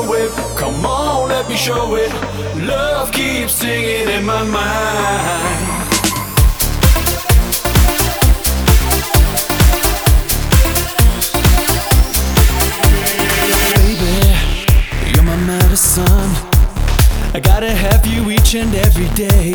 know it, come on, let me show it. Love keeps singing in my mind. Medicine, I gotta have you each and every day.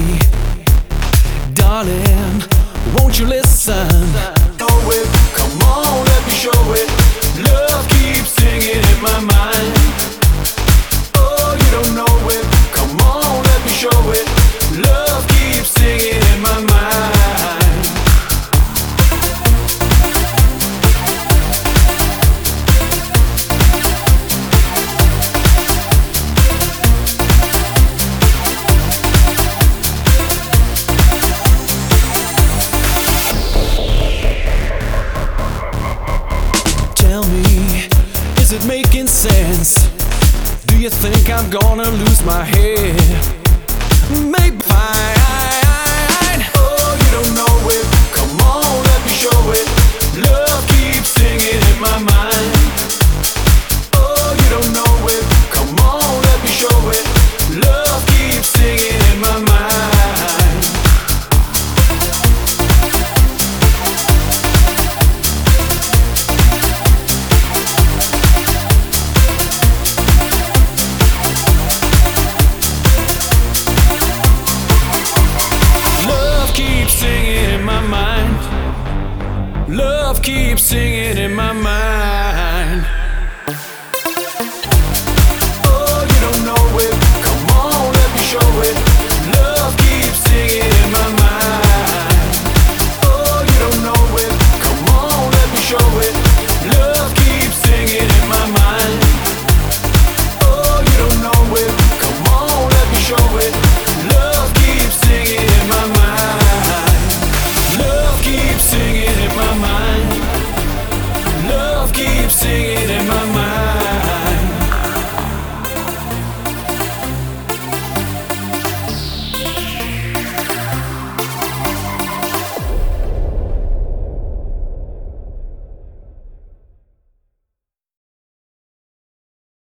Darling, won't you listen? Know it, come on, let me show it. Love keeps singing in my mind. Oh, you don't know it, come on, let me show it. Love keeps singing in my mind. Tell me, is it making sense? Do you think I'm gonna lose my head? Maybe fine. Oh, you don't know it, come on.